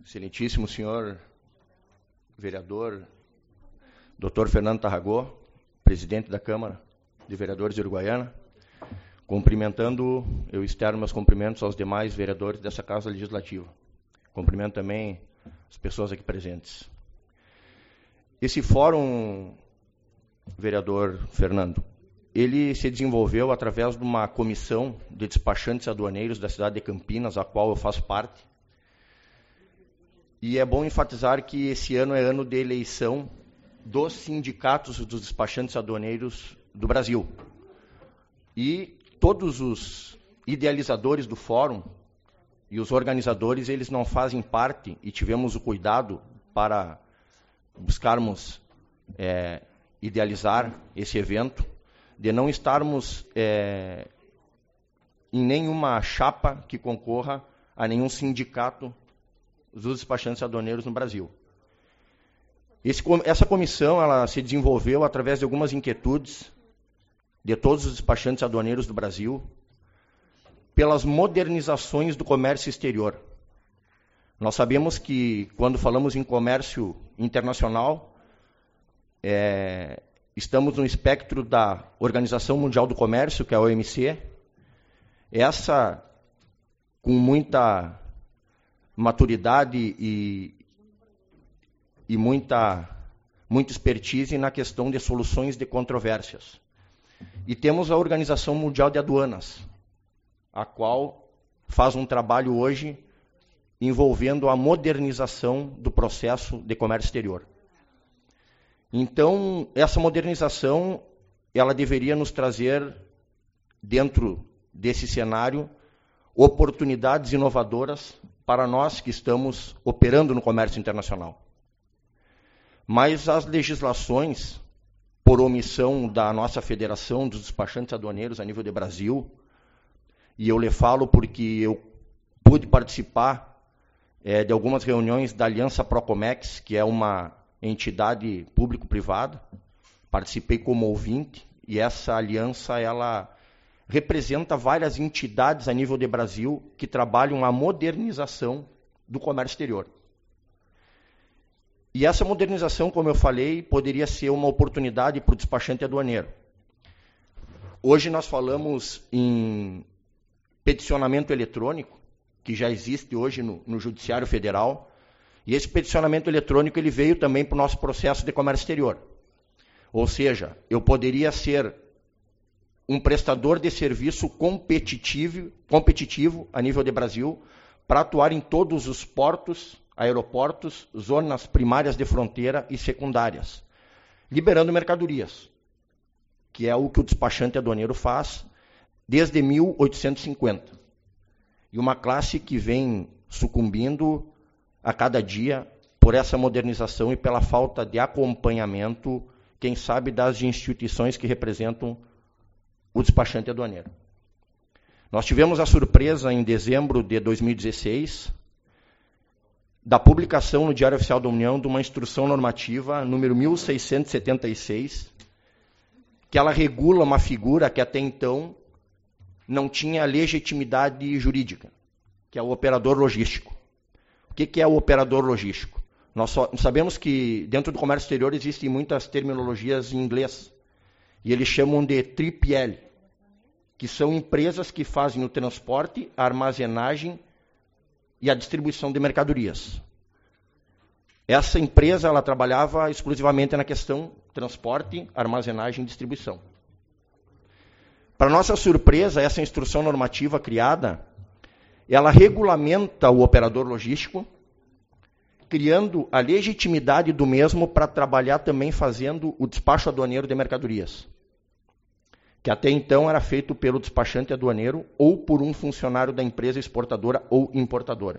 Excelentíssimo senhor vereador Dr. Fernando Tarragó, presidente da Câmara de Vereadores de Uruguaiana, cumprimentando, eu externo meus cumprimentos aos demais vereadores dessa Casa Legislativa. Cumprimento também as pessoas aqui presentes. Esse fórum, vereador Fernando, ele se desenvolveu através de uma comissão de despachantes aduaneiros da cidade de Campinas, a qual eu faço parte. E é bom enfatizar que esse ano é ano de eleição dos sindicatos dos despachantes aduaneiros do Brasil. E todos os idealizadores do fórum e os organizadores, eles não fazem parte, e tivemos o cuidado para buscarmos idealizar esse evento, de não estarmos em nenhuma chapa que concorra a nenhum sindicato dos despachantes aduaneiros no Brasil. Essa comissão ela se desenvolveu através de algumas inquietudes de todos os despachantes aduaneiros do Brasil pelas modernizações do comércio exterior. Nós sabemos que, quando falamos em comércio internacional, estamos no espectro da Organização Mundial do Comércio, que é a OMC. Essa, com muita maturidade e muita expertise na questão de soluções de controvérsias. E temos a Organização Mundial de Aduanas, a qual faz um trabalho hoje envolvendo a modernização do processo de comércio exterior. Então, essa modernização, ela deveria nos trazer, dentro desse cenário, oportunidades inovadoras para nós que estamos operando no comércio internacional. Mas as legislações, por omissão da nossa Federação dos Despachantes Aduaneiros a nível de Brasil, e eu lhe falo porque eu pude participar de algumas reuniões da Aliança Procomex, que é uma entidade público-privada, participei como ouvinte, e essa aliança ela representa várias entidades a nível de Brasil que trabalham a modernização do comércio exterior. E essa modernização, como eu falei, poderia ser uma oportunidade para o despachante aduaneiro. Hoje nós falamos em peticionamento eletrônico, que já existe hoje no Judiciário Federal, e esse peticionamento eletrônico ele veio também para o nosso processo de comércio exterior. Ou seja, eu poderia ser um prestador de serviço competitivo a nível de Brasil para atuar em todos os portos, aeroportos, zonas primárias de fronteira e secundárias, liberando mercadorias, que é o que o despachante aduaneiro faz desde 1850. E uma classe que vem sucumbindo a cada dia por essa modernização e pela falta de acompanhamento, quem sabe, das instituições que representam o despachante aduaneiro. Nós tivemos a surpresa, em dezembro de 2016, da publicação no Diário Oficial da União de uma instrução normativa, número 1676, que ela regula uma figura que até então não tinha legitimidade jurídica, que é o operador logístico. O que é o operador logístico? Nós sabemos que dentro do comércio exterior existem muitas terminologias em inglês, e eles chamam de 3PL, que são empresas que fazem o transporte, a armazenagem e a distribuição de mercadorias. Essa empresa ela trabalhava exclusivamente na questão transporte, armazenagem e distribuição. Para nossa surpresa, essa instrução normativa criada, ela regulamenta o operador logístico, criando a legitimidade do mesmo para trabalhar também fazendo o despacho aduaneiro de mercadorias, que até então era feito pelo despachante aduaneiro ou por um funcionário da empresa exportadora ou importadora.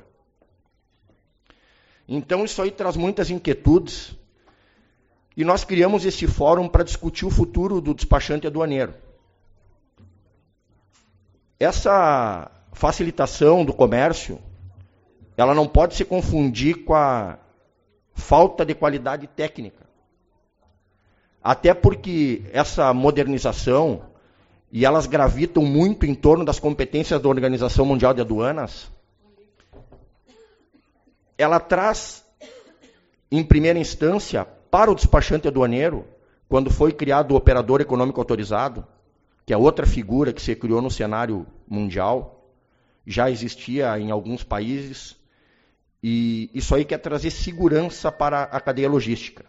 Então isso aí traz muitas inquietudes e nós criamos esse fórum para discutir o futuro do despachante aduaneiro. Essa facilitação do comércio, ela não pode se confundir com a falta de qualidade técnica. Até porque essa modernização, e elas gravitam muito em torno das competências da Organização Mundial de Aduanas, ela traz, em primeira instância, para o despachante aduaneiro, quando foi criado o operador econômico autorizado, que é outra figura que se criou no cenário mundial, já existia em alguns países, e isso aí quer trazer segurança para a cadeia logística.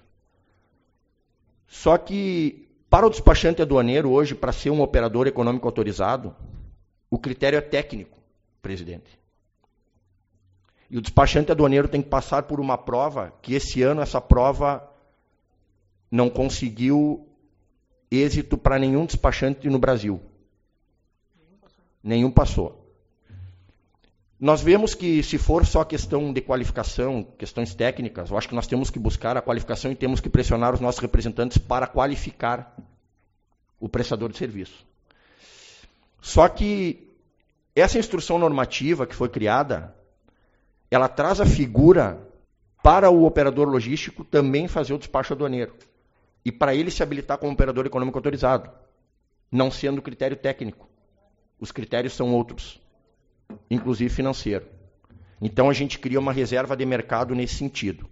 Só que, para o despachante aduaneiro, hoje, para ser um operador econômico autorizado, o critério é técnico, presidente. E o despachante aduaneiro tem que passar por uma prova, que esse ano essa prova não conseguiu êxito para nenhum despachante no Brasil. Nenhum passou. Nós vemos que, se for só questão de qualificação, questões técnicas, eu acho que nós temos que buscar a qualificação e temos que pressionar os nossos representantes para qualificar o prestador de serviço. Só que essa instrução normativa que foi criada, ela traz a figura para o operador logístico também fazer o despacho aduaneiro. E para ele se habilitar como operador econômico autorizado, não sendo critério técnico. Os critérios são outros, inclusive financeiro. Então a gente cria uma reserva de mercado nesse sentido.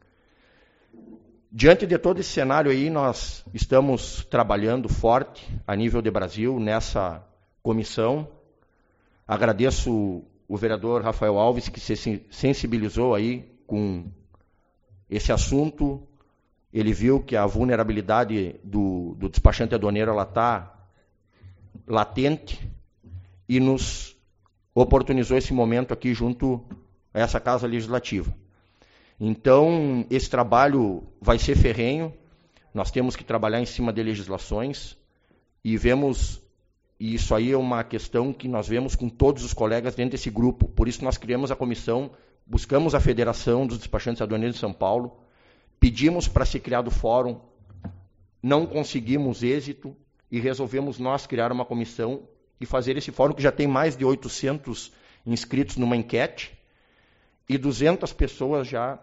Diante de todo esse cenário aí, nós estamos trabalhando forte a nível de Brasil nessa comissão. Agradeço o vereador Rafael Alves, que se sensibilizou aí com esse assunto. Ele viu que a vulnerabilidade do despachante aduaneiro está latente e nos oportunizou esse momento aqui junto a essa Casa Legislativa. Então, esse trabalho vai ser ferrenho, nós temos que trabalhar em cima de legislações e vemos, e isso aí é uma questão que nós vemos com todos os colegas dentro desse grupo, por isso nós criamos a comissão, buscamos a Federação dos Despachantes Aduaneiros de São Paulo, pedimos para ser criado o fórum, não conseguimos êxito e resolvemos nós criar uma comissão e fazer esse fórum que já tem mais de 800 inscritos numa enquete e 200 pessoas já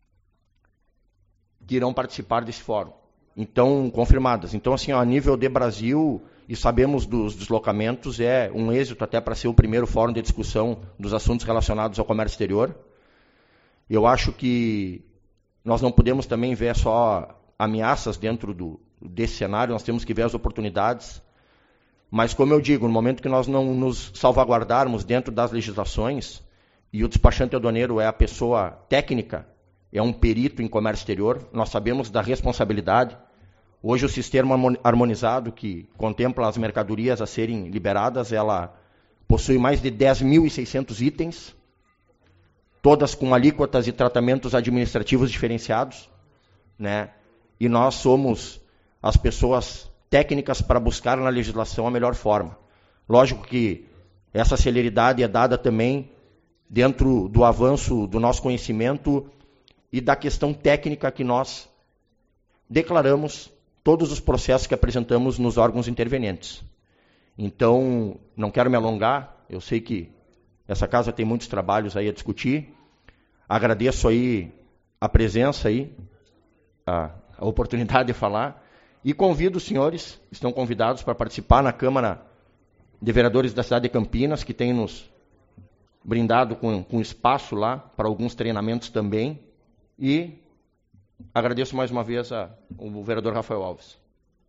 que irão participar desse fórum. Então, confirmadas. Então, assim, a nível de Brasil, e sabemos dos deslocamentos, é um êxito até para ser o primeiro fórum de discussão dos assuntos relacionados ao comércio exterior. Eu acho que nós não podemos também ver só ameaças dentro desse cenário, nós temos que ver as oportunidades. Mas, como eu digo, no momento que nós não nos salvaguardarmos dentro das legislações, e o despachante aduaneiro é a pessoa técnica, é um perito em comércio exterior, nós sabemos da responsabilidade. Hoje o sistema harmonizado que contempla as mercadorias a serem liberadas, ela possui mais de 10.600 itens, todas com alíquotas e tratamentos administrativos diferenciados, né? E nós somos as pessoas técnicas para buscar na legislação a melhor forma. Lógico que essa celeridade é dada também dentro do avanço do nosso conhecimento e da questão técnica que nós declaramos todos os processos que apresentamos nos órgãos intervenientes. Então, não quero me alongar, eu sei que essa casa tem muitos trabalhos aí a discutir. Agradeço aí a presença aí, a oportunidade de falar, e convido os senhores, estão convidados para participar na Câmara de Vereadores da cidade de Campinas, que tem nos brindado com espaço lá para alguns treinamentos também, e agradeço mais uma vez ao vereador Rafael Alves.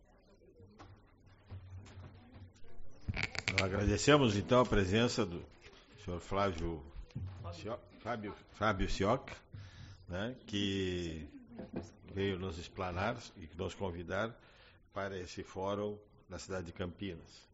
Nós agradecemos então a presença do senhor Fábio Sioc, né, que veio nos explanar e nos convidar para esse fórum na cidade de Campinas.